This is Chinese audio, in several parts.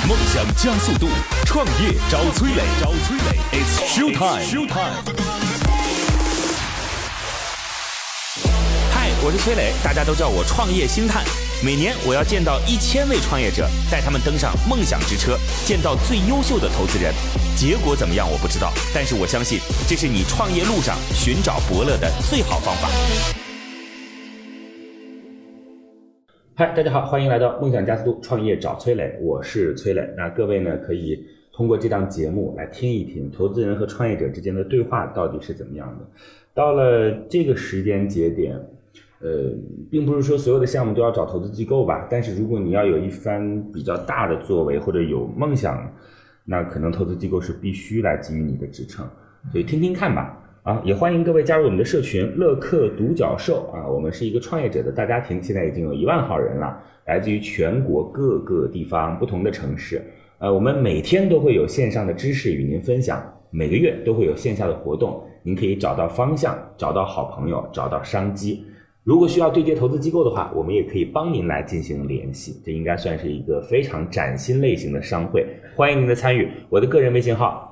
梦想加速度，创业找崔磊，It's show time。嗨，我是崔磊，大家都叫我创业星探。每年我要见到1000位创业者，带他们登上梦想之车，见到最优秀的投资人。结果怎么样我不知道，但是我相信这是你创业路上寻找伯乐的最好方法。嗨，大家好，欢迎来到梦想加速度创业找崔磊，我是崔磊。那各位呢，可以通过这档节目来听一听投资人和创业者之间的对话到底是怎么样的。到了这个时间节点，并不是说所有的项目都要找投资机构吧，但是如果你要有一番比较大的作为或者有梦想，那可能投资机构是必须来给予你的支撑，所以听听看吧。也欢迎各位加入我们的社群乐客独角兽我们是一个创业者的大家庭，现在已经有1万号人了，来自于全国各个地方不同的城市。我们每天都会有线上的知识与您分享，每个月都会有线下的活动，您可以找到方向，找到好朋友，找到商机。如果需要对接投资机构的话，我们也可以帮您来进行联系，这应该算是一个非常崭新类型的商会，欢迎您的参与。我的个人微信号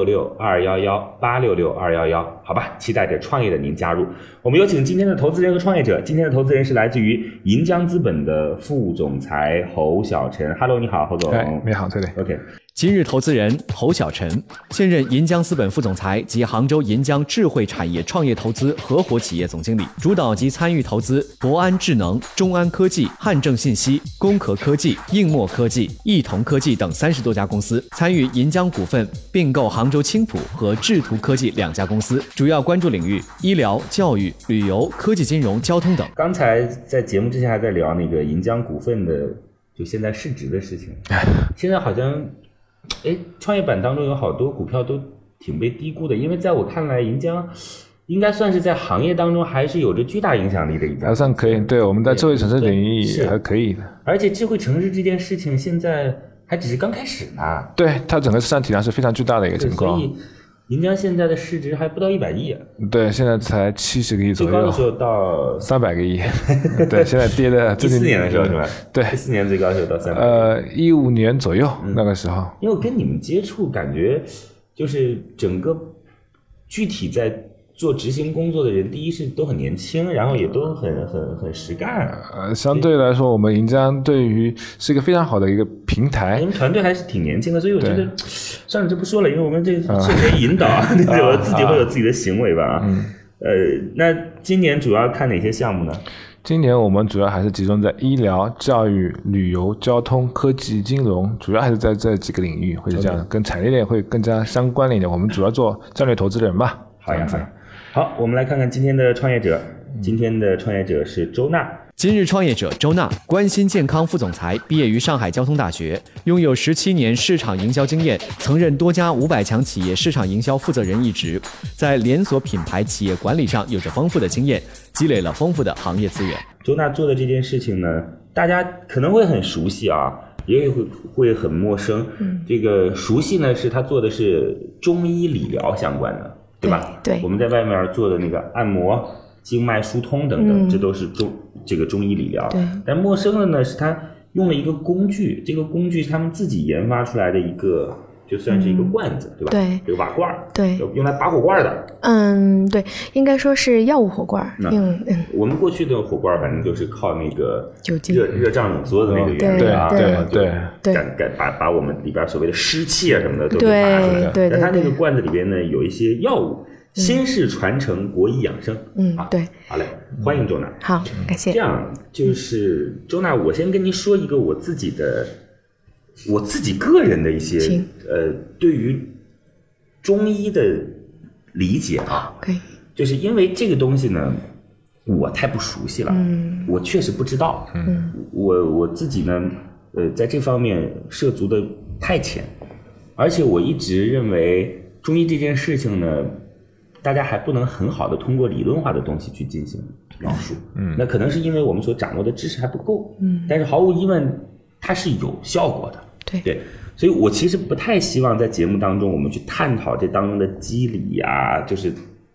866211，866211，好吧，期待着创业的您加入。我们有请今天的投资人和创业者。今天的投资人是来自于银江资本的副总裁侯小晨。 Hello， 你好，侯总。 你好，对。 OK。今日投资人侯小晨，现任银江资本副总裁及杭州银江智慧产业创业投资合伙企业总经理，主导及参与投资博安智能、中安科技、汉正信息、工壳科技、应墨科技、易同科技等30多家公司，参与银江股份并购杭州青浦和智途科技2家公司，主要关注领域医疗、教育、旅游、科技金融、交通等。 刚才在节目之前还在聊那个银江股份的就现在市值的事情，现在好像创业板当中有好多股票都挺被低估的，因为在我看来银江应该算是在行业当中还是有着巨大影响力的一家， 还算可以。对，我们在智慧城市领域还可以的。 而且智慧城市这件事情现在还只是刚开始呢。 对，它整个市场体量是非常巨大的一个情况。 所以银江现在的市值还不到100亿。 对，现在才70个亿左右。 最高的时候到 300个亿。对，现在跌的 14年的时候是吧？ 对 ，14年最高的时候到300 亿。15年左右那个时候。因为我跟你们接触，感觉就是整个具体在做执行工作的人，第一是都很年轻，然后也都很实干。 相对来说，我们银江对于是一个非常好的一个平台。 你们团队还是挺年轻的，所以我觉得算了，就不说了，因为我们这是谁引导，我自己会有自己的行为吧。那今年主要看哪些项目呢？ 今年我们主要还是集中在医疗、教育、旅游、交通、科技、金融，主要还是在这几个领域，会是这样，跟产业链会更加相关一点。我们主要做战略投资人吧。 好呀。好，我们来看看今天的创业者。今天的创业者是周娜。 今日创业者周娜，关心健康副总裁，毕业于上海交通大学，拥有17年市场营销经验，曾任多家500强企业市场营销负责人一职，在连锁品牌企业管理上有着丰富的经验，积累了丰富的行业资源。 周娜做的这件事情呢，大家可能会很熟悉也会很陌生。这个熟悉呢，是他做的是中医理疗相关的，对吧？ 对， 我们在外面做的那个按摩、经脉疏通等等，这都是这个中医理疗。 对， 但陌生的呢，是他用了一个工具，这个工具是他们自己研发出来的一个，就算是一个罐子，对吧？ 对， 这个瓦罐， 对， 用来拔火罐的。 对，应该说是药物火罐。 我们过去的火罐反正就是靠那个酒精热胀冷缩的那个原理对， 把我们里边所谓的湿气什么的都给拔出来。 对， 但它那个罐子里边呢有一些药物。先是传承，国医养生。 对， 好嘞，欢迎周娜。 好，感谢。 这样就是周娜，我先跟您说一个我自己个人的一些对于中医的理解可以。 就是因为这个东西呢，我太不熟悉了，我确实不知道。我自己呢，在这方面涉足的太浅，而且我一直认为中医这件事情呢。大家还不能很好的通过理论化的东西去进行描述，那可能是因为我们所掌握的知识还不够，但是毫无疑问它是有效果的，对，所以我其实不太希望在节目当中我们去探讨这当中的机理啊，就是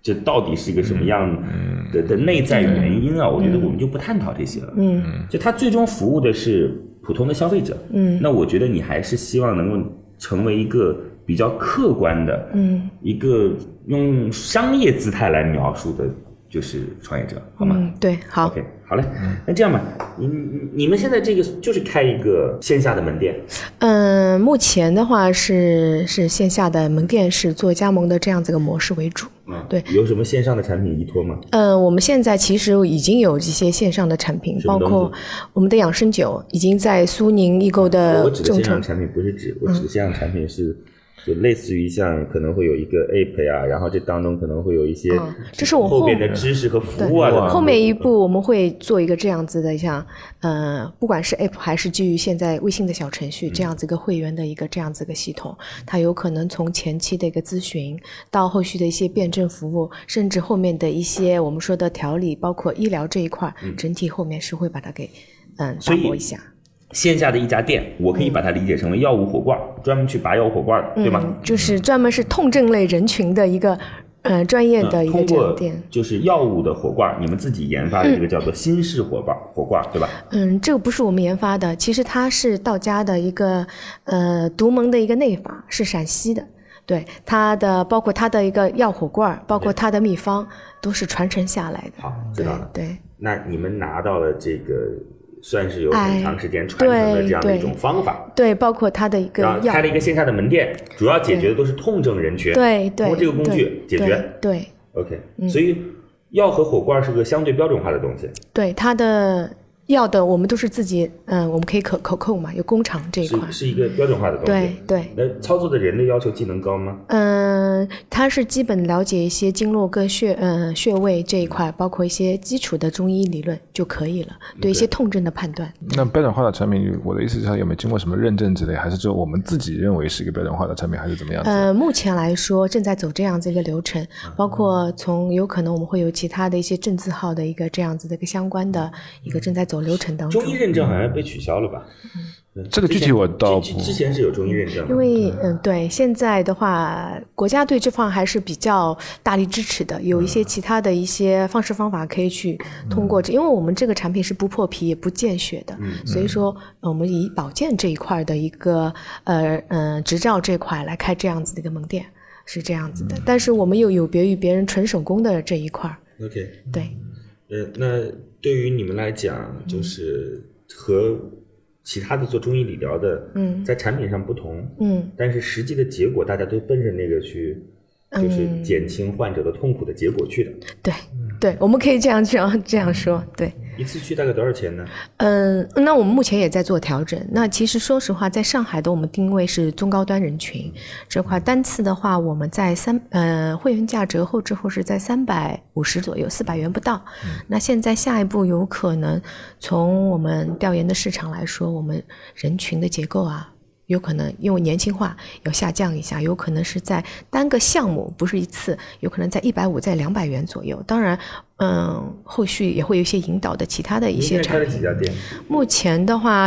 这到底是一个什么样的内在原因啊？我觉得我们就不探讨这些了。就它最终服务的是普通的消费者。那我觉得你还是希望能够成为一个比较客观的，一个用商业姿态来描述的，就是创业者，好吗？ 对，好。 OK， 好嘞。那这样吧，你们现在这个就是开一个线下的门店？ 目前的话是线下的门店，是做加盟的这样子个模式为主。对。 有什么线上的产品依托吗？ 我们现在其实已经有一些线上的产品，包括我们的养生酒已经在苏宁易购的我指的线上产品不是指，我指的线上产品是。就类似于像可能会有一个 app 啊，然后这当中可能会有一些这是我后面的知识和服务啊。 后面一步我们会做一个这样子的，像不管是 app 还是基于现在微信的小程序这样子一个会员的一个这样子一个系统，它有可能从前期的一个咨询到后续的一些辩证服务，甚至后面的一些我们说的调理，包括医疗这一块，整体后面是会把它给打磨一下。 线下的一家店，我可以把它理解成为药物火罐，专门去拔药物火罐，对吗？ 就是专门是痛症类人群的一个专业的一个这样店。 就是药物的火罐，你们自己研发的这个叫做新式火罐，对吧？ 这个不是我们研发的，其实它是道家的一个独门的一个内法，是陕西的。对，它的包括它的一个药火罐，包括它的秘方，都是传承下来的。 好，知道了。 对， 那你们拿到了这个。算是有很长时间传承的这样的一种方法， 对，包括它的一个药， 开了一个线下的门店，主要解决的都是痛症人群， 对， 通过这个工具解决， 对 ，OK，所以药和火罐是个相对标准化的东西， 对，它的药的我们都是自己，我们可以口控嘛，有工厂这一块， 是一个标准化的东西， 对。 那操作的人的要求技能高吗？ 它是基本了解一些经络跟穴位这一块，包括一些基础的中医理论就可以了，对一些痛症的判断。 那标准化的产品，我的意思是它有没有经过什么认证之类，还是就我们自己认为是一个标准化的产品，还是怎么样子？ 目前来说正在走这样子一个流程，包括有可能我们会有其他的一些证字号的一个这样子的一个相关的一个正在走流程当中。 中医认证好像被取消了吧？ 这个具体我倒不之前是有中医认证， 因为对，现在的话国家对这方还是比较大力支持的，有一些其他的一些方式方法可以去通过因为我们这个产品是不破皮也不见血的，所以说我们以保健这一块的一个执照这块来开这样子的一个门店是这样子的，但是我们又有别于别人纯手工的这一块。 OK， 对， 那对于你们来讲，就是和其他的做中医理疗的，在产品上不同，但是实际的结果大家都奔着那个去，就是减轻患者的痛苦的结果去的。 对，对，我们可以这样说，对。 一次去大概多少钱呢？ 那我们目前也在做调整。那其实说实话，在上海的我们定位是中高端人群这块，单次的话，我们在会员价折后之后是在350左右，400元不到。那现在下一步有可能从我们调研的市场来说，我们人群的结构啊，有可能因为年轻化要下降一下，有可能是在单个项目不是一次，有可能在150在200元左右。当然后续也会有一些引导的其他的一些产品。 你现在开了几家店？ 目前的话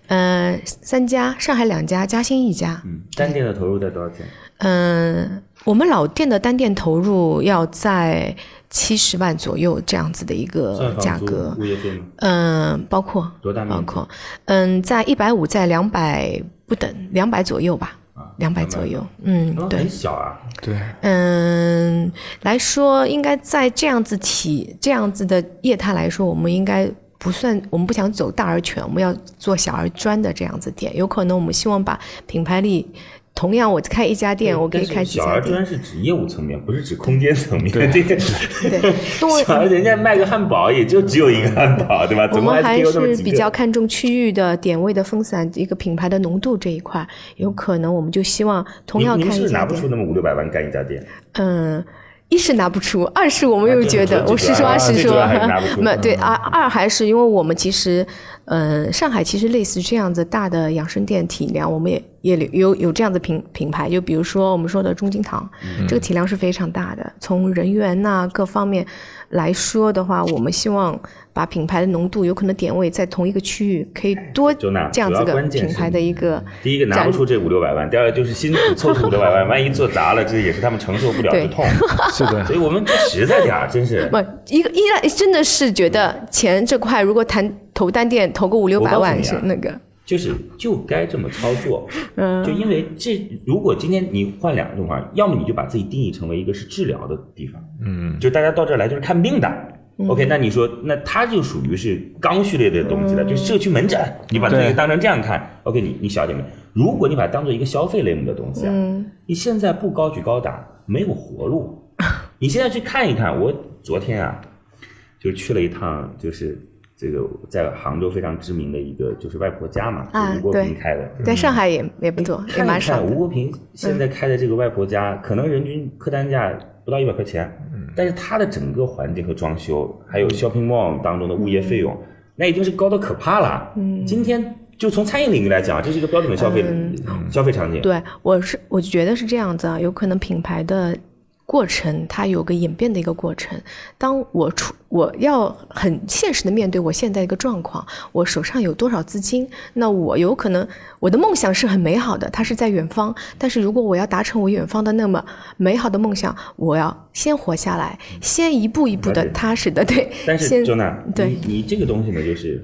3家，上海2家，嘉兴1家。 单店的投入在多少钱？ 我们老店的单店投入要在70万左右这样子的一个价格。 物业费吗？ 包括多大面积？ 包括在150在200不等，200左右吧。200左右，对， 很小啊， 对， 来说应该在这样子的业态来说，我们应该不算，我们不想走大而全，我们要做小而专的这样子店，有可能我们希望把品牌力。同样，我开一家店，我可以开几家店。 小而专是指业务层面，不是指空间层面。 对， 这个对， 小而人家卖个汉堡也就只有一个汉堡，对吧？ 我们还是比较看重区域的点位的分散，一个品牌的浓度这一块，有可能我们就希望同样看一家店。 你是拿不出那么500-600万干一家店？ 一是拿不出，二是我们又觉得，我实说，对，二还是因为我们其实，上海其实类似这样子大的养生店体量，我们也有这样子品牌，就比如说我们说的中金堂，这个体量是非常大的，从人员呐各方面， 来说的话，我们希望把品牌的浓度有可能点位在同一个区域，可以多这样子的品牌的一个。 第一个拿不出这500-600万，第二个就是辛苦凑出500-600万，万一做砸了，这也是他们承受不了的痛。 是的， 所以我们实在点真是。 不，一来真的是觉得钱这块，如果投单店投个500-600万是那个。 就该这么操作，就因为如果今天你换2种方法，要么你就把自己定义成为一个是治疗的地方，就大家到这儿来就是看病的，OK， 那你说那它就属于是刚需类的东西了，就社区门诊，你把这个当成这样看，OK， 你小姐妹，如果你把它当做一个消费类目的东西你现在不高举高打，没有活路。你现在去看一看，我昨天就去了一趟，就是这个在杭州非常知名的一个就是外婆家嘛，吴国平开的， 在上海也不错，也蛮少的。 吴国平现在开的这个外婆家，可能人均客单价不到100块钱，但是它的整个环境和装修，还有 shopping mall 当中的物业费用，那已经是高得可怕了。今天就从餐饮领域来讲，这是一个标准的消费场景。 对，我觉得是这样子有可能品牌的过程它有个演变的一个过程。当我要很现实的面对我现在一个状况，我手上有多少资金，那我有可能我的梦想是很美好的，它是在远方，但是如果我要达成我远方的那么美好的梦想，我要先活下来，先一步一步的踏实的。对， 但是周娜，你这个东西呢，就是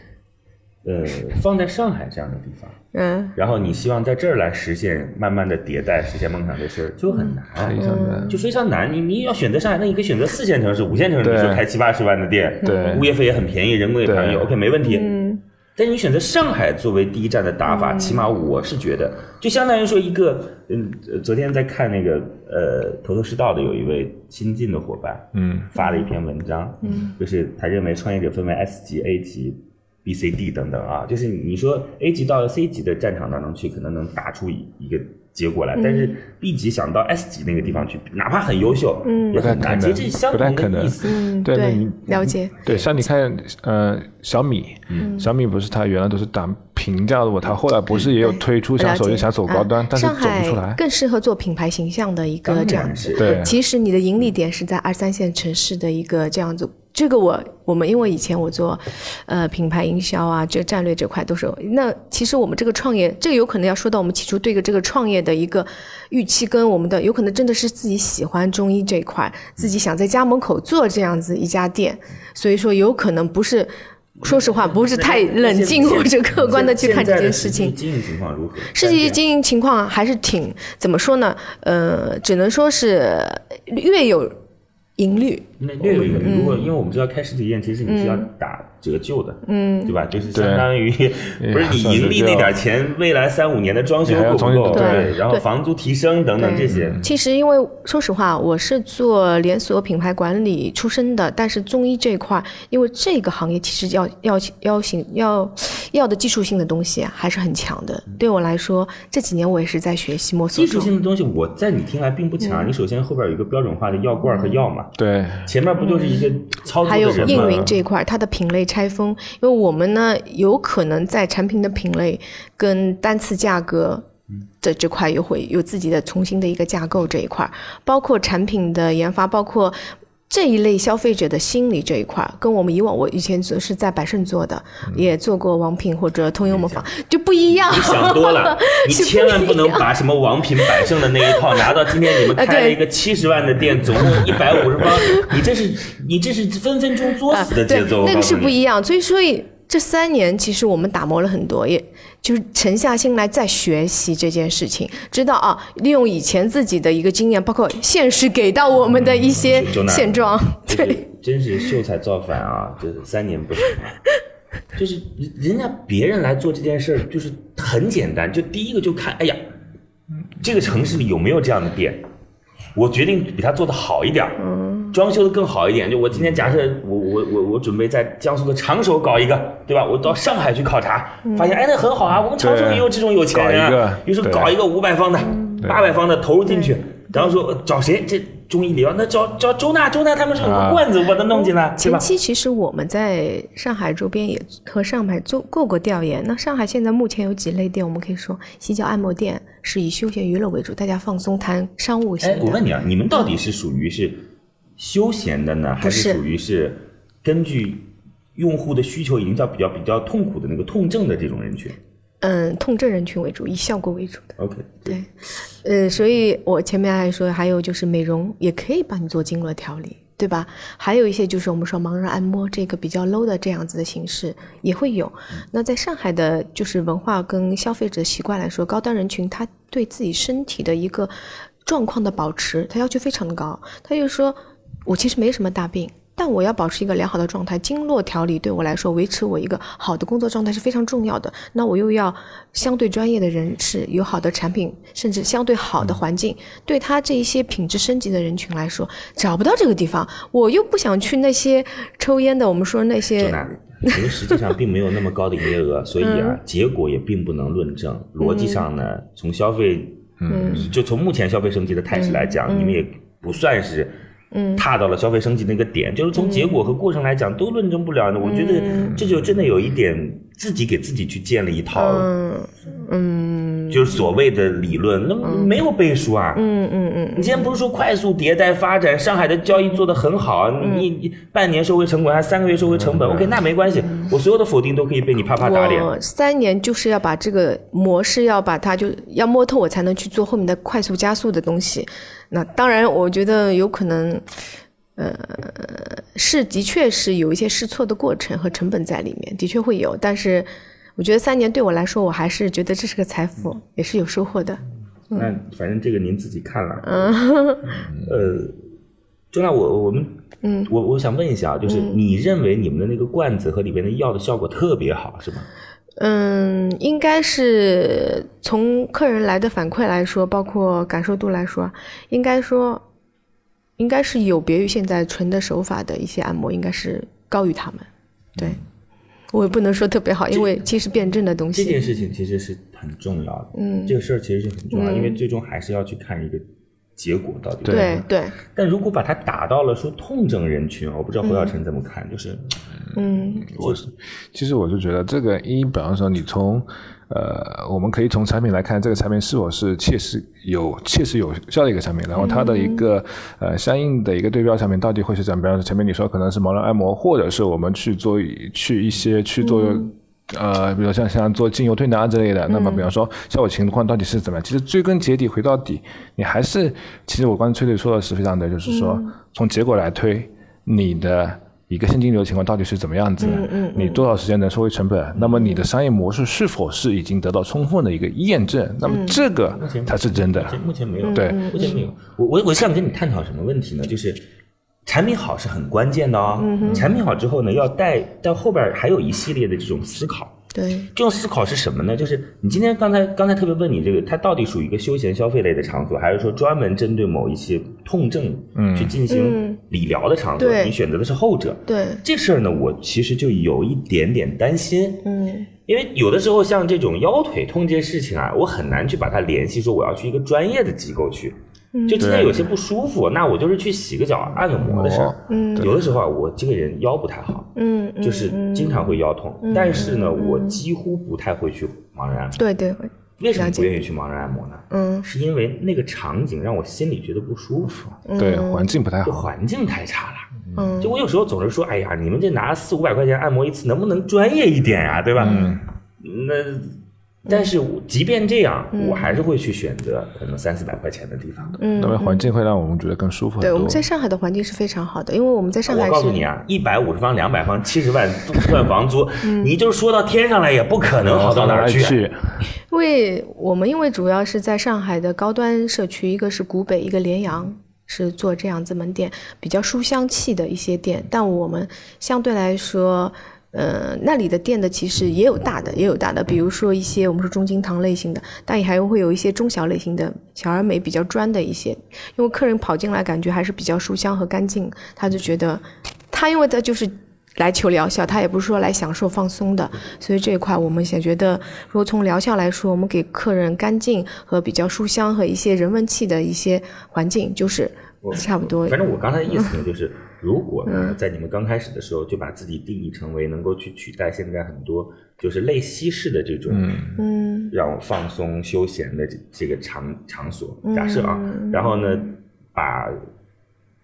放在上海这样的地方，然后你希望在这儿来实现慢慢的迭代，实现梦想这事儿就很难，就非常难。你要选择上海，那你可以选择4线城市、5线城市，你说开70-80万的店，物业费也很便宜，人工也便宜 ，OK 没问题。但是你选择上海作为第一站的打法，起码我是觉得，就相当于说一个，昨天在看那个头头是道的有一位新进的伙伴，发了一篇文章，就是他认为创业者分为 S 级、A 级。B、C、D 等等就是你说 A 级到 C 级的战场当中去，可能能打出一个结果来，但是 B 级想到 S 级那个地方去，哪怕很优秀，也很难。其实这相同的意思。 对，了解。 对，像你看，小米，小米不是它原来都是打平价的，它后来不是也有推出像手机想走高端，但是走不出来。 更适合做品牌形象的一个这样子。对，其实你的盈利点是在2-3线城市的一个这样子。这个我们因为以前我做品牌营销这战略这块都是，那其实我们这个创业，这个有可能要说到我们起初对这个创业的一个预期，跟我们的有可能真的是自己喜欢中医这一块，自己想在家门口做这样子一家店，所以说有可能不是。说实话，不是太冷静或者客观的去看这件事情。 实际经营情况如何？ 实际经营情况还是挺怎么说呢？只能说是略有盈利。 略有盈利。如果因为我们知道开实体店，其实你是要打折旧的，对吧？就是相当于不是你盈利那点钱，未来3-5年的装修够不够？对，然后房租提升等等这些。 其实因为说实话，我是做连锁品牌管理出身的，但是中医这一块，因为这个行业其实要的技术性的东西还是很强的。对我来说，这几年我也是在学习摸索中。 技术性的东西，我在你听来并不强。你首先后边有一个标准化的药罐和药嘛， 对， 前面不就是一个操作的人吗？ 还有应云这一块，它的品类拆分，因为我们呢有可能在产品的品类跟单次价格的这块又会有自己的重新的一个架构，这一块包括产品的研发，包括这一类消费者的心理这一块，跟我们以往我以前是在百盛做的，也做过王品或者通用磨坊，就不一样。 你想多了，你千万不能把什么王品、百盛的那一套拿到今天你们开了一个70万的店，总共150方，你这是分分钟作死的节奏。 那个是不一样，所以这3年其实我们打磨了很多，也就是沉下心来再学习这件事情，知道利用以前自己的一个经验，包括现实给到我们的一些现状。对， 真是秀才造反这3年不行就是人家别人来做这件事就是很简单，就第一个就看，哎呀，这个城市里有没有这样的店，我决定比他做的好一点，装修的更好一点。就我今天假设我准备在江苏的常熟搞一个，对吧？我到上海去考察，发现那很好我们常熟也有这种有钱人于是搞一个500方的、800方的投入进去，然后说找谁？这中医里那找周娜他们是有个罐子，我把它弄进来。 前期其实我们在上海周边也和上海做过调研。那上海现在目前有几类店，我们可以说洗脚按摩店是以休闲娱乐为主，大家放松谈商务型的。 我问你你们到底是属于是休闲的呢，还是属于是根据用户的需求营造比较痛苦的那个痛症的这种人群？ 痛症人群为主，以效果为主的。 OK， 对，所以我前面还说，还有就是美容也可以帮你做经络调理，对吧？还有一些就是我们说盲人按摩这个比较 low 的这样子的形式也会有。那在上海的就是文化跟消费者习惯来说，高端人群他对自己身体的一个状况的保持，他要求非常的高。他就说，我其实没什么大病，但我要保持一个良好的状态，经络调理对我来说，维持我一个好的工作状态是非常重要的。那我又要相对专业的人士，有好的产品，甚至相对好的环境，对他这一些品质升级的人群来说，找不到这个地方，我又不想去那些抽烟的，我们说那些。 因为实际上并没有那么高的营业额，所以结果也并不能论证。逻辑上呢，从消费，就从目前消费升级的态势来讲，你们也不算是踏到了消费升级那个点，就是从结果和过程来讲都论证不了的。我觉得这就真的有一点自己给自己去建了一套，就是所谓的理论，那没有背书啊。你今天不是说快速迭代发展，上海的交易做得很好，你半年收回成本，还3个月收回成本，OK， 那没关系，我所有的否定都可以被你啪啪打脸。 我3年就是要把这个模式要把它就要摸透，我才能去做后面的快速加速的东西。那当然，我觉得有可能，的确是有一些试错的过程和成本在里面，的确会有。但是，我觉得3年对我来说，我还是觉得这是个财富，也是有收获的。 那反正这个您自己看了。周娜，我想问一下，就是你认为你们的那个罐子和里边的药的效果特别好，是吗？ 应该是从客人来的反馈来说，包括感受度来说，应该是有别于现在纯的手法的一些按摩，应该是高于他们。对，我也不能说特别好，因为其实辩证的东西， 这件事情其实是很重要的。这个事儿其实是很重要，因为最终还是要去看一个结果到底。 对。 但如果把它打到了说痛症人群，我不知道侯小晨怎么看，就是其实我就觉得这个比方说你从我们可以从产品来看，这个产品是否是切实有效的一个产品，然后它的一个相应的一个对标产品到底会是怎么样。比方说前面你说可能是盲人按摩，或者是我们去做比如像做精油推拿之类的，那么比方说效果情况到底是怎么样？其实追根结底回到底，你还是其实我刚才崔队说的是非常对，就是说从结果来推你的一个现金流情况到底是怎么样子的，你多少时间能收回成本，那么你的商业模式是否是已经得到充分的一个验证，那么这个才是真的。 目前没有， 对， 目前没有。我想跟你探讨什么问题呢？就是产品好是很关键的哦。产品好之后呢，要带到后边还有一系列的这种思考。 对， 这种思考是什么呢？就是你今天刚才特别问你这个，它到底属于一个休闲消费类的场所，还是说专门针对某一些痛症去进行理疗的场所？你选择的是后者。 对， 这事儿呢，我其实就有一点点担心。因为有的时候像这种腰腿痛这些事情啊，我很难去把它联系说我要去一个专业的机构去。就今天有些不舒服，那我就是去洗个脚按个摩的事儿。有的时候啊，我这个人腰不太好，就是经常会腰痛，但是呢，我几乎不太会去盲人按摩。 对， 为什么不愿意去盲人按摩呢？是因为那个场景让我心里觉得不舒服。 对，环境不太好， 环境太差了。就我有时候总是说，哎呀，你们这拿400-500块钱按摩一次，能不能专业一点啊？对吧？但是即便这样，我还是会去选择可能300-400块钱的地方。 那么环境会让我们觉得更舒服很多。 对，我们在上海的环境是非常好的，因为我们在上海我告诉你啊，150方、200方、70万算房租，你就说到天上来也不可能好到哪儿去。 因为主要是在上海的高端社区，一个是古北，一个联阳。是做这样子门店比较书香气的一些店，但我们相对来说那里的店的其实也有大的，比如说一些我们说中金堂类型的，但也还会有一些中小类型的小而美比较专的一些，因为客人跑进来感觉还是比较书香和干净，他就觉得因为他就是来求疗效，他也不是说来享受放松的，所以这一块我们也觉得，如果从疗效来说，我们给客人干净和比较书香和一些人文气的一些环境，就是差不多。 反正我刚才的意思呢，就是如果呢，在你们刚开始的时候就把自己定义成为能够去取代现在很多就是类西式的这种让我放松休闲的这个场所，假设啊，然后呢把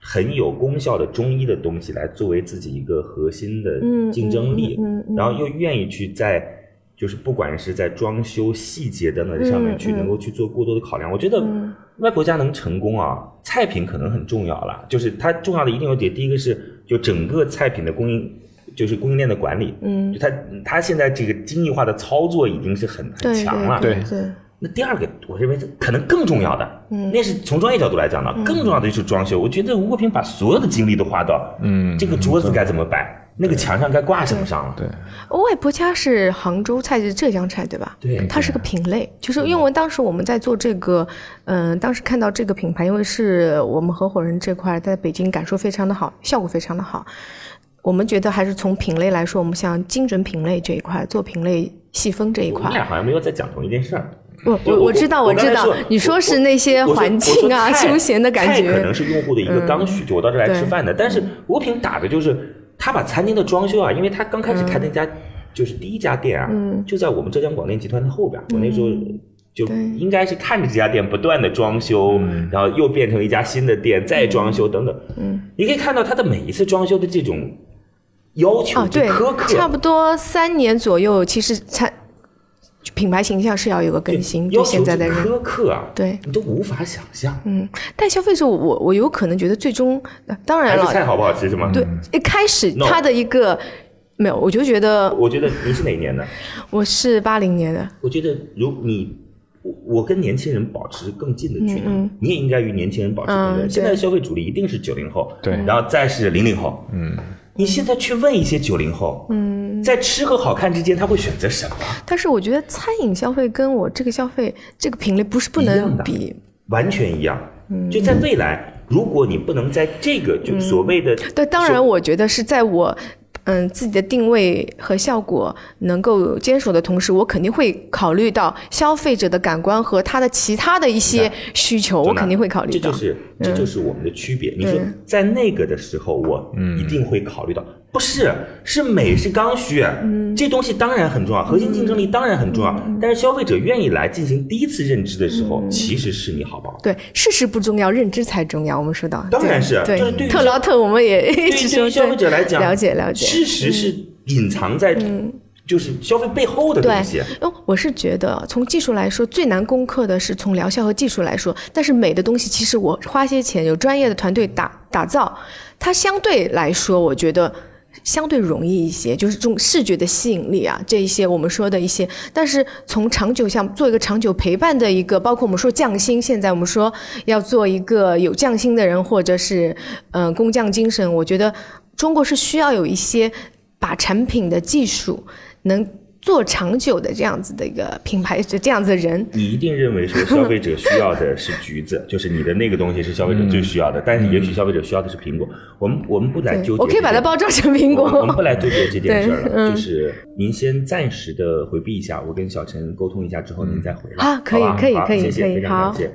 很有功效的中医的东西来作为自己一个核心的竞争力，然后又愿意去在就是不管是在装修细节等等上面去能够去做过多的考量。我觉得外婆家能成功啊，菜品可能很重要了，就是它重要的一定有点，第一个是就整个菜品的供应。就是供应链的管理，就它现在这个精益化的操作已经是很强了， 对。 那第二个，我认为可能更重要的，那是从专业角度来讲的，更重要的就是装修。我觉得吴国平把所有的精力都花到，这个桌子该怎么摆，那个墙上该挂什么上了。 对， 外婆家是杭州菜，是浙江菜，对吧？ 对， 它是个品类，就是因为当时我们在做这个，当时看到这个品牌，因为是我们合伙人这块在北京感受非常的好，效果非常的好。我们觉得还是从品类来说，我们像精准品类这一块，做品类细分这一块。 我们俩好像没有在讲同一件事儿。 我知道，你说是那些环境啊、休闲的感觉。 菜可能是用户的一个刚需，就我到这来吃饭的。但是吴平打的就是他把餐厅的装修啊，因为他刚开始开那家就是第一家店啊，就在我们浙江广电集团的后边。我那时候就应该是看着这家店不断的装修，然后又变成一家新的店，再装修等等。你可以看到他的每一次装修的这种要求苛刻， 差不多3年左右，其实品牌形象是要有个更新，就现在的人苛刻啊， 对你都无法想象。 但消费者我有可能觉得最终，当然了， 还是菜好不好吃是吗？ 对，一开始他的一个没有，我就觉得， 我觉得你是哪一年的？ 我是80年的。 我觉得我跟年轻人保持更近的距离，你也应该与年轻人保持更近。现在的消费主力一定是90后， 对， 然后再是00后，你现在去问一些90后，在吃和好看之间，他会选择什么？ 但是我觉得餐饮消费跟我这个消费这个品类不能比， 完全一样。就在未来，如果你不能在这个就所谓的， 对，当然我觉得是在我自己的定位和效果能够坚守的同时，我肯定会考虑到消费者的感官和他的其他的一些需求，我肯定会考虑到。 这就是我们的区别。你说在那个的时候，我一定会考虑到，不是美是刚需，这东西当然很重要，核心竞争力当然很重要，但是消费者愿意来进行第一次认知的时候，其实是你好不好？ 对，事实不重要，认知才重要。我们说到， 当然是， 对， 就是对于特劳特我们也一直说， 对于消费者来讲， 了解， 事实是隐藏在就是消费背后的东西。 对，我是觉得从技术来说，最难攻克的是从疗效和技术来说，但是美的东西其实我花些钱，有专业的团队打造，它相对来说，我觉得相对容易一些，就是这种视觉的吸引力啊，这一些我们说的一些，但是从长久像做一个长久陪伴的一个，包括我们说匠心，现在我们说要做一个有匠心的人，或者是工匠精神，我觉得中国是需要有一些把产品的技术能做长久的这样子的一个品牌，这样子的人。 你一定认为说消费者需要的是橘子，就是你的那个东西是消费者最需要的，但是也许消费者需要的是苹果。我们不来纠结， 我可以把它包装成苹果。 我们不来纠结这件事了，就是您先暂时的回避一下，我跟小陈沟通一下之后您再回来。 可以， 谢谢，非常感谢。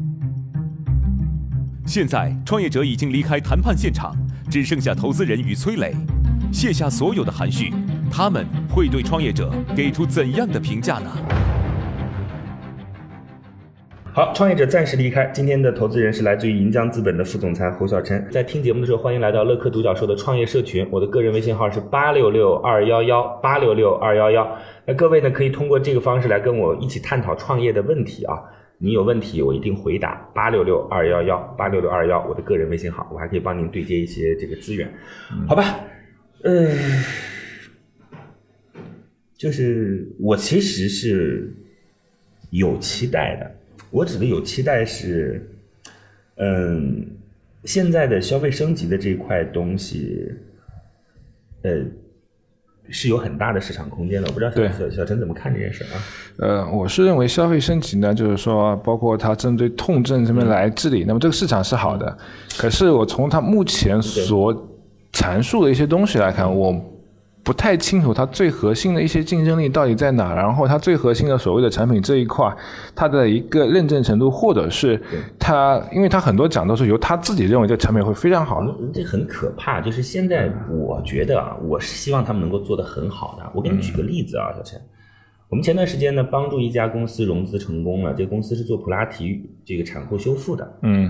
现在创业者已经离开谈判现场，只剩下投资人与崔磊，卸下所有的含蓄，他们会对创业者给出怎样的评价呢？ 好，创业者暂时离开。今天的投资人是来自于银江资本的副总裁侯小陈。在听节目的时候，欢迎来到乐客独角兽的创业社群。我的个人微信号是866211866211。那各位呢，可以通过这个方式来跟我一起探讨创业的问题啊。你有问题，我一定回答。866211866211，我的个人微信号，我还可以帮您对接一些这个资源，好吧？就是我其实是有期待的。我指的有期待是，现在的消费升级的这一块东西，是有很大的市场空间的。我不知道小陈怎么看这件事啊？ 我是认为消费升级呢，就是说包括它针对痛症这边来治理，那么这个市场是好的。可是我从它目前所阐述的一些东西来看，我不太清楚它最核心的一些竞争力到底在哪，然后它最核心的所谓的产品这一块，它的一个认证程度，或者是它，因为它很多讲都是由他自己认为这个产品会非常好的。 这很可怕，就是现在我觉得啊，我是希望他们能够做得很好的。我给你举个例子啊，小陈，我们前段时间呢帮助一家公司融资成功了，这个公司是做普拉提这个产后修复的。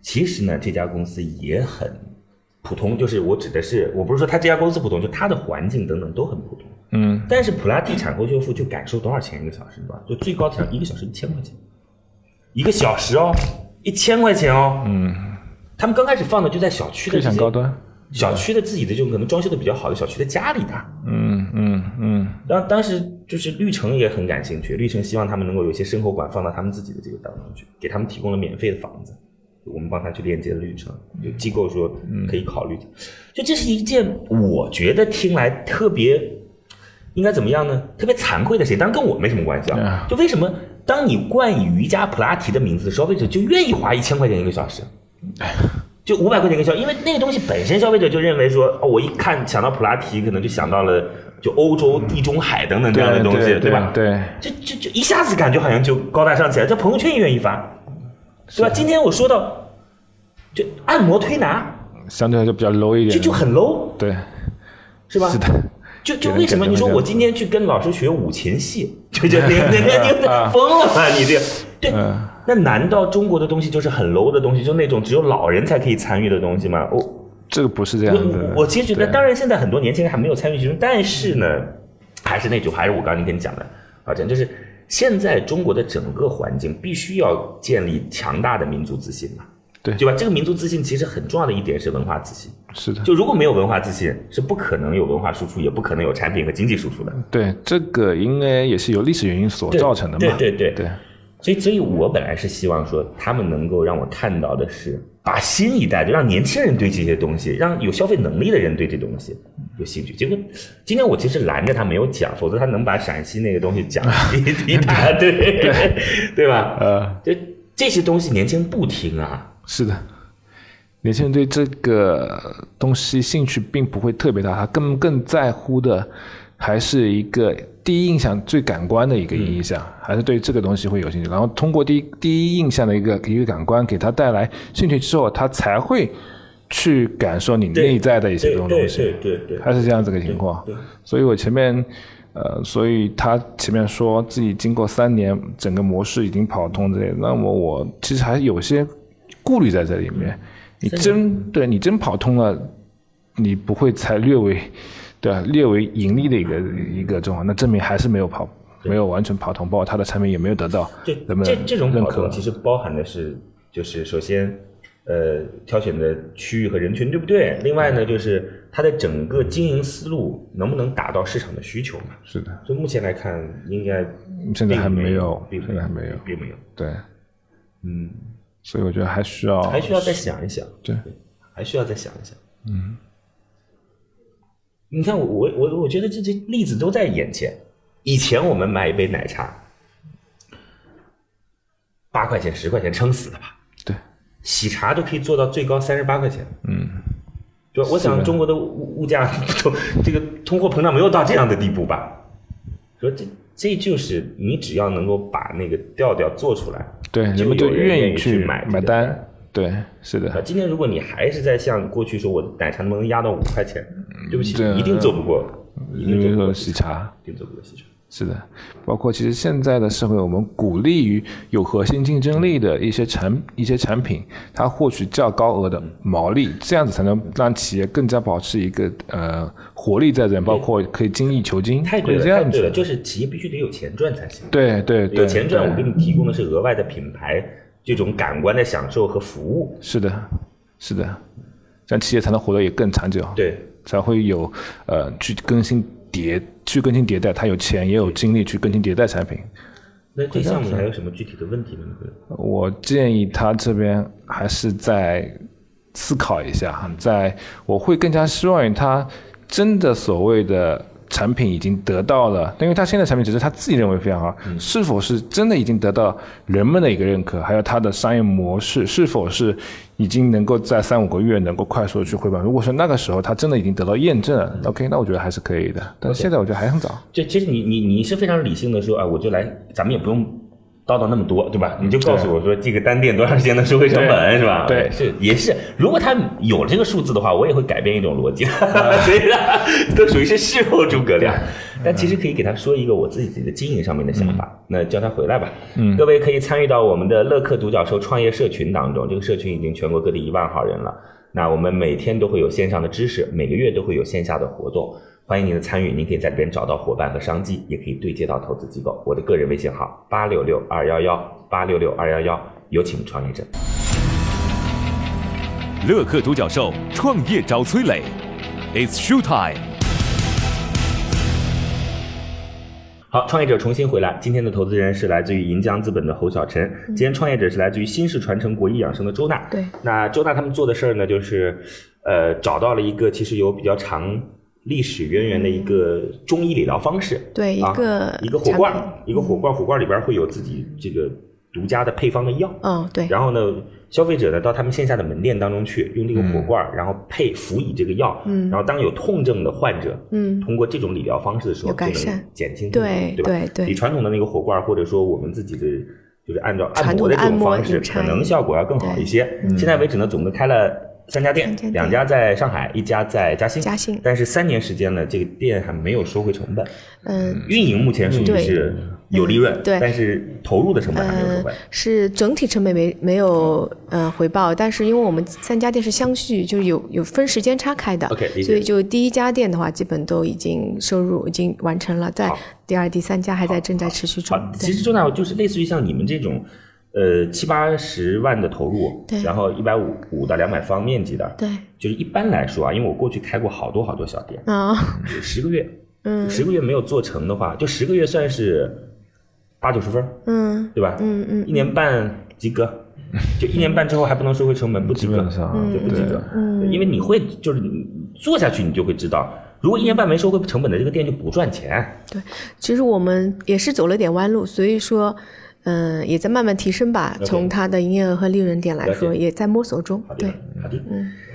其实呢，这家公司也很普通，就是我指的是，我不是说他这家公司普通，就他的环境等等都很普通。但是普拉提产后修复就敢收多少钱一个小时，吧？就最高讲1个小时1000块钱，1个小时哦，1000块钱哦。他们刚开始放的就在小区的非常高端。 小区的自己的就可能装修的比较好的小区的家里的，当时就是绿城也很感兴趣，绿城希望他们能够有一些生活馆放到他们自己的这个当中去，给他们提供了免费的房子，我们帮他去链接了绿城，有机构说可以考虑，就这是一件我觉得听来特别应该怎么样呢？特别惭愧的事情，当然跟我没什么关系啊。就为什么当你冠以瑜伽普拉提的名字，消费者就愿意花1000块钱1个小时？就500块钱一个小时，因为那个东西本身消费者就认为说，我一看想到普拉提，可能就想到了就欧洲、地中海等等这样的东西，对吧？ 对， 就一下子感觉好像就高大上起来，这朋友圈也愿意发，对吧？今天我说到就按摩推拿， 相对来说比较 low 一点， 就很 low， 对， 是吧？ 是的。 就为什么你说我今天去跟老师学五禽戏，就你疯了吧？你这对。那难道中国的东西就是很 low 的东西，就那种只有老人才可以参与的东西吗？ 这个不是这样的。 我其实觉得，当然现在很多年轻人还没有参与其中，但是呢，还是那句话，还是我刚才跟你讲的，而且就是现在中国的整个环境必须要建立强大的民族自信嘛，对吧？这个民族自信其实很重要的一点是文化自信。 是的， 就如果没有文化自信，是不可能有文化输出，也不可能有产品和经济输出的。 对，这个应该也是由历史原因所造成的嘛。 对。所以我本来是希望说，他们能够让我看到的是，把新一代就让年轻人对这些东西，让有消费能力的人对这东西有兴趣。结果今天我其实拦着他没有讲，否则他能把陕西那个东西讲一大堆，对吧？这些东西年轻人不听啊。 是的，年轻人对这个东西兴趣并不会特别大，他更在乎的还是一个第一印象最感官的一个印象，还是对这个东西会有兴趣，然后通过第一印象的一个感官给他带来兴趣之后，他才会去感受你内在的一些东西，对，还是这样子个情况。所以我前面所以他前面说自己经过3年整个模式已经跑通之类的，那么我其实还有些顾虑在这里面。你真跑通了，你不会才略微盈利的一个状况，那证明还是没有完全跑通，包括他的产品也没有得到人们这种跑通其实包含的是，就是首先挑选的区域和人群对不对？另外呢，就是它的整个经营思路能不能达到市场的需求嘛？ 是的， 就目前来看，应该现在还没有， 并没有。对， 所以我觉得还需要再想一想， 对， 还需要再想一想。你看我觉得这例子都在眼前。以前我们买一杯奶茶8块钱10块钱撑死的吧？ 对， 喜茶都可以做到最高38块钱。就我想中国的物价这个通货膨胀没有到这样的地步吧？说这就是你只要能够把那个调做出来， 对，人们就愿意去买单。对，是的。 今天如果你还是在像过去说我的奶茶能不能压到5块钱，对不起，一定做不过，一定做不过喜茶。是的，包括其实现在的社会，我们鼓励于有核心竞争力的一些产品，它获取较高额的毛利，这样子才能让企业更加保持一个活力在这，包括可以精益求精。 太对了，就是企业必须得有钱赚才行。对，有钱赚，我给你提供的是额外的品牌这种感官的享受和服务。是的，这样企业才能活得也更长久。对，才会有去更新迭代，他有钱也有精力去更新迭代产品。那这项目还有什么具体的问题吗？我建议他这边还是再思考一下，我会更加希望于他真的所谓的产品已经得到了，因为他现在产品只是他自己认为非常好，是否是真的已经得到人们的一个认可，还有他的商业模式是否是已经能够在3-5个月能够快速的去汇报。如果说那个时候他真的已经得到验证了，OK， 那我觉得还是可以的。但是现在我觉得还很早。其实你是非常理性的说啊，我就来，咱们也不用叨叨那么多，对吧？你就告诉我说这个单店多长时间的收回成本，是吧？ 对， 也是。如果他有这个数字的话，我也会改变一种逻辑，所以都属于是事后诸葛亮。但其实可以给他说一个我自己的经营上面的想法，那叫他回来吧。各位可以参与到我们的乐客独角兽创业社群当中，这个社群已经全国各地1万号人了。那我们每天都会有线上的知识，每个月都会有线下的活动。欢迎您的参与，您可以在这边找到伙伴和商机，也可以对接到投资机构。我的个人微信号866211，866211，有请创业者。 乐客独角兽创业找崔磊 ，It's show time。 好，创业者重新回来。今天的投资人是来自于银江资本的侯小晨，今天创业者是来自于新式传承国医养生的周娜。 对， 那周娜他们做的事儿呢，就是找到了一个其实有比较长历史渊源的一个中医理疗方式。 对，一个火罐，火罐里边会有自己这个独家的配方的药。 对。 然后呢，消费者呢到他们线下的门店当中去，用这个火罐，然后辅以这个药，然后当有痛症的患者，通过这种理疗方式的时候，就能减轻痛症，对吧？对，比传统的那个火罐，或者说我们自己的就是按照按摩的这种方式，可能效果要更好一些。现在为止呢，总共开了3家店，2家在上海，1家在嘉兴。但是3年时间呢，这个店还没有收回成本。运营目前属于是有利润，但是投入的成本还没有收回。 是整体成本没有回报，但是因为我们3家店是相续，就是有分时间差开的，所以就第1家店的话，基本都已经收入已经完成了，在第2、第3家还在正在持续中。 其实周娜就是类似于像你们这种。70-80万的投入，然后150到200方面积的， 对， 就是一般来说啊，因为我过去开过好多小店，10个月，10个月没有做成的话，就10个月算是80-90分，对吧？1年半及格，就1年半之后还不能收回成本，不及格，就不及格，因为你会就是你做下去，你就会知道。如果1年半没收回成本的这个店就不赚钱。对， 其实我们也是走了点弯路，所以说。也在慢慢提升吧。从它的营业额和利润点来说，也在摸索中。对， 好的。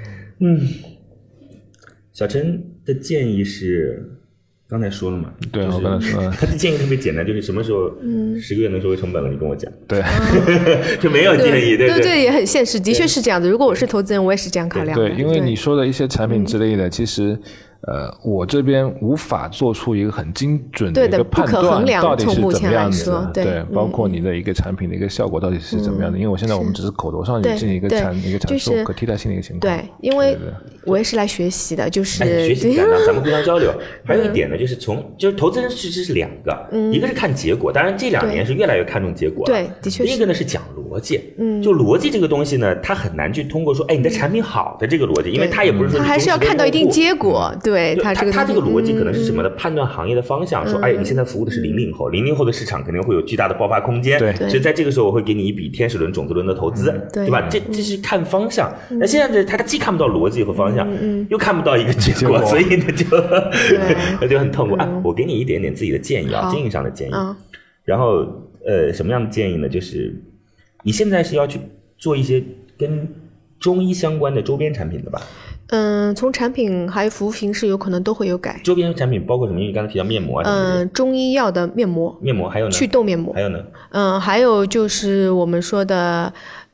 小陈的建议是，刚才说了嘛？ 对，我刚才说了。 他的建议特别简单，就是什么时候10个月能收回成本了，你跟我讲。 对， 就没有建议， 对，也很现实，的确是这样子。如果我是投资人，我也是这样考量的。 对，因为你说的一些产品之类的，其实。我这边无法做出一个很精准的一个判断，到底是怎么样子的，对，包括你的一个产品的一个效果到底是怎么样的。因为我现在我们只是口头上进行一个阐述可替代性的一个情况。 对，因为我也是来学习的，就是学习感咱们互相交流。还有一点呢，就是投资人其实是2个，一个是看结果，当然这2年是越来越看重结果了。 对，的确是。 另一个呢是讲逻辑，就逻辑这个东西呢，它很难去通过说，你的产品好的这个逻辑，因为它也不是说它还是要看到一定结果，对。 他这个逻辑可能是什么呢？判断行业的方向，说你现在服务的是00后，00后的市场肯定会有巨大的爆发空间，所以在这个时候我会给你一笔天使轮、种子轮的投资，对吧？这是看方向。那现在他既看不到逻辑和方向，又看不到一个结果，所以呢就很痛苦。我给你一点点自己的建议啊，经营上的建议。然后什么样的建议呢？就是你现在是要去做一些跟中医相关的周边产品的吧？ 从产品还有服务形式有可能都会有改。 周边产品包括什么？因为刚才提到面膜中医药的面膜还有呢？ 祛痘面膜。 还有呢？ 还有就是我们说的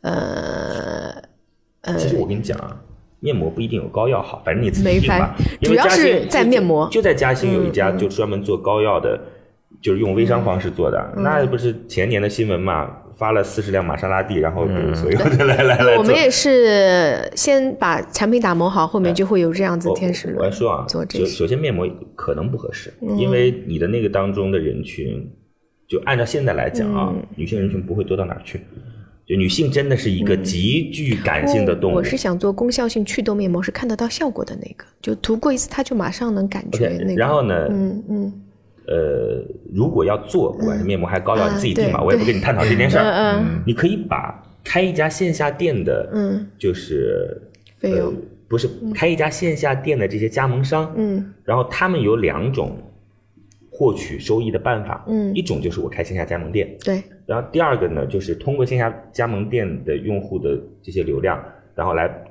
其实我跟你讲啊，面膜不一定有膏药好，反正你自己定吧。 主要是在面膜。 就在嘉兴有一家就专门做膏药的，就是用微商方式做的，那不是前年的新闻嘛？发了40辆玛莎拉蒂，然后给所有的来我们也是先把产品打磨好，后面就会有这样子天使轮。 我说啊，首先面膜可能不合适，因为你的那个当中的人群，就按照现在来讲啊，女性人群不会多到哪儿去。就女性真的是一个极具感性的动物。 我是想做功效性祛痘面膜，是看得到效果的那个，就涂过一次，它就马上能感觉那个。 然后呢？如果要做，不管是面膜还是膏药，你自己定嘛，我也不跟你探讨这件事儿。你可以把开一家线下店的，就是费用不是开一家线下店的这些加盟商，然后他们有2种获取收益的办法，一种就是我开线下加盟店， 对， 然后第2个呢，就是通过线下加盟店的用户的这些流量，然后来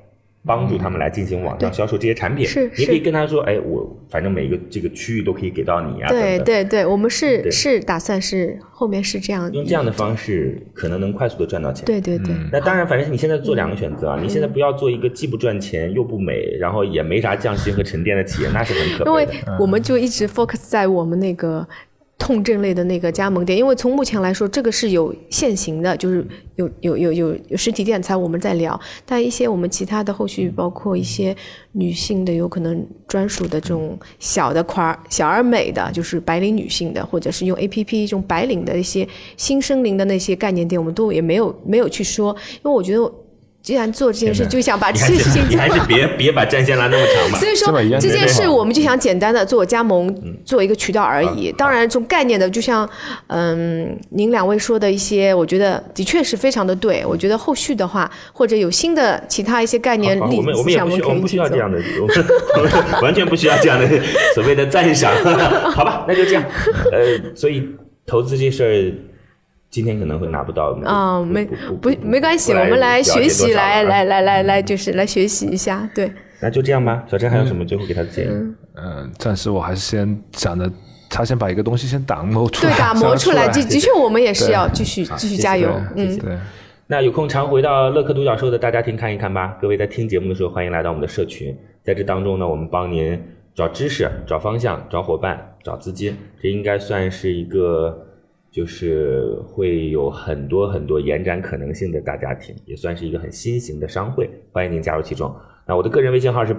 帮助他们来进行网上销售这些产品。 是， 你可以跟他说，哎，我反正每一个这个区域都可以给到你啊。 对对对，我们是打算是后面是这样， 用这样的方式可能能快速的赚到钱。 对对对。 那当然，反正你现在做2个选择啊，你现在不要做一个既不赚钱又不美，然后也没啥匠心和沉淀的企业，那是很可悲的。 因为我们就一直 focus 在我们那个痛症类的那个加盟店，因为从目前来说，这个是有现行的，就是有实体店才我们在聊，但一些我们其他的后续，包括一些女性的有可能专属的这种小的款小而美的，就是白领女性的，或者是用 APP 这种白领的一些新生龄的那些概念店，我们都也没有去说，因为我觉得既然做这件事，就想把这件事情做。 你还是别把战线拉那么长吧。 所以说这件事，我们就想简单的做加盟，做一个渠道而已。当然，这种概念的，就像您2位说的一些，我觉得的确是非常的对。我觉得后续的话，或者有新的其他一些概念， 我们不需要这样的，我们完全不需要这样的所谓的赞赏。好吧，那就这样。所以投资这事儿。今天可能会拿不到没关系，我们来学习，来就是来学习一下，对。 那就这样吧。小陈还有什么最后给他的建议？ 暂时我还是先想着他先把一个东西先打磨出来， 对，打磨出来。的确，我们也是要继续加油。 对。那有空常回到乐客独角兽的大家庭看一看吧。各位在听节目的时候，欢迎来到我们的社群，在这当中呢，我们帮您找知识、找方向、找伙伴、找资金，这应该算是一个。就是会有很多延展可能性的大家庭，也算是一个很新型的商会，欢迎您加入其中。那我的个人微信号是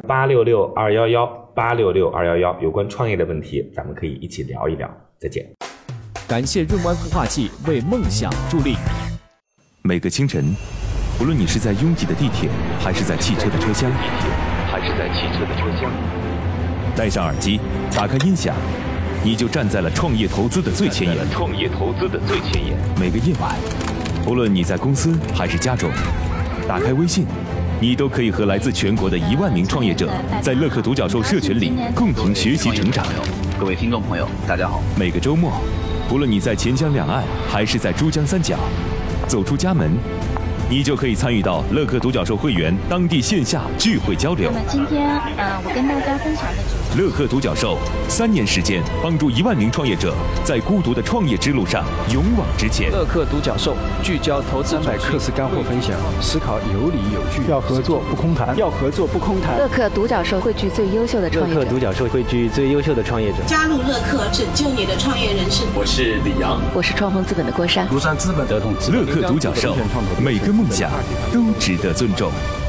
866211，866211，有关创业的问题，咱们可以一起聊一聊。再见。 感谢润湾孵化器为梦想助力。 每个清晨，无论你是在拥挤的地铁，还是在汽车的车厢，戴上耳机，打开音响。你就站在了创业投资的最前沿。每个夜晚，无论你在公司还是家中，打开微信，你都可以和来自全国的1万名创业者，在乐客独角兽社群里共同学习成长。 各位听众朋友，大家好。 每个周末，无论你在钱江两岸还是在珠江三角，走出家门，你就可以参与到乐客独角兽会员当地线下聚会交流。 那么今天我跟大家分享的乐客独角兽3年时间，帮助1万名创业者在孤独的创业之路上勇往直前。 乐客独角兽聚焦投资300课时干货分享，思考有理有据， 要合作不空谈， 乐客独角兽汇聚最优秀的创业者。 乐客独角兽汇聚最优秀的创业者。 加入乐客，拯救你的创业人生。 我是李阳， 我是创丰资本的郭珊， 庐山资本乐客独角兽，每个梦想都值得尊重。